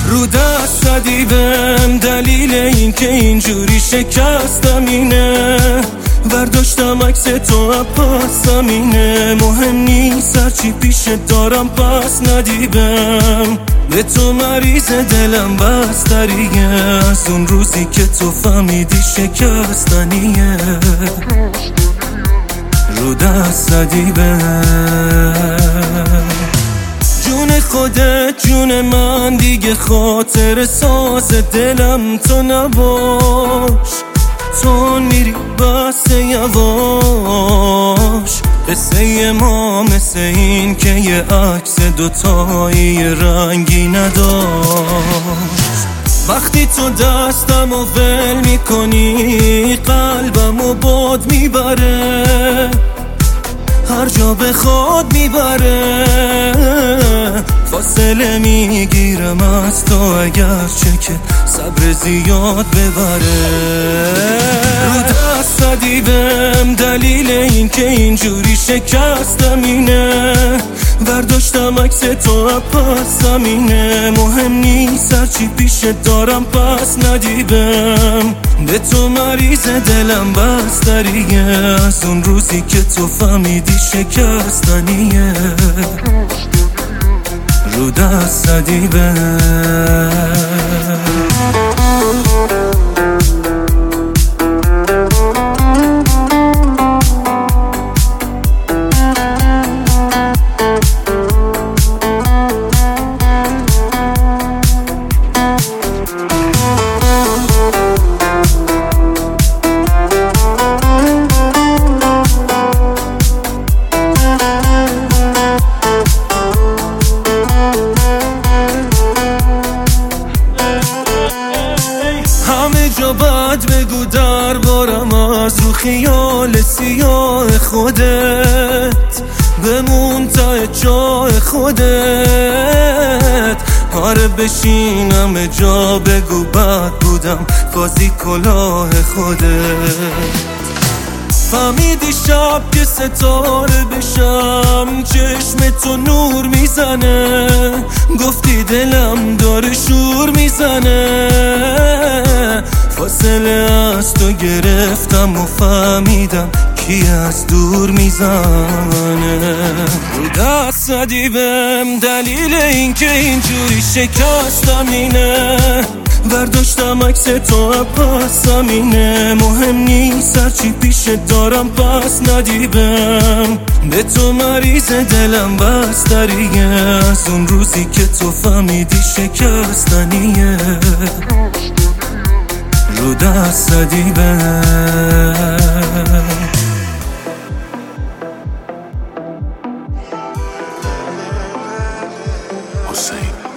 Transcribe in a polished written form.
رو دست زدی بهم، دلیل این که اینجوری شکستم اینه. برداشتم عکس تو پاسم اینه. مهم نیست هرچی پیش دارم پس ندی بهم. به تو مریض دلم بستریه، از اون روزی که تو فهمیدی شکستنیه. رو دست زدی بهم. جون خودت جون من، دیگه خاطر ساز دلم تو نباش. تو میری بس یواش. قصه ما مثل این که یه عکس دوتایی رنگی نداشت. وقتی تو دستم و ول میکنی، قلبم و باد میبره، هر جا بخواد میبره. فاصله میگیرم از تو اگرچه که صبر زیاد ببره. رو دست زدی بهم، دلیل این که اینجوری شکستم اینه. برداشتم عکس تو پاسم اینه. مهم نیست هرچی پیش دارم پس ندی بهم. به تو مریض دلم بستریه، از اون روزی که تو فهمیدی شکستنیه. رو دست زدی بهم. باید بگو دربارم از رو خیال سیاه خودت. بمون تا جای خودت. آره بشینم جا بگو بد بودم، بازی کلاه خودت. فهمیدی شب که ستاره بشم، چشم تو نور میزنه. گفتی دلم داره شور میزنه. فاصله از تو گرفتم و فهمیدم کی از دور میزنه. رو دست زدی بهم، دلیل این که اینجوری شکستم اینه. برداشتم عکس تو پاسم اینه. مهم نیست هرچی پیش دارم پس ندی بهم. به تو مریض دلم بستریه، از اون روزی که تو فهمیدی شکستنیه. رو دست زدی بهم.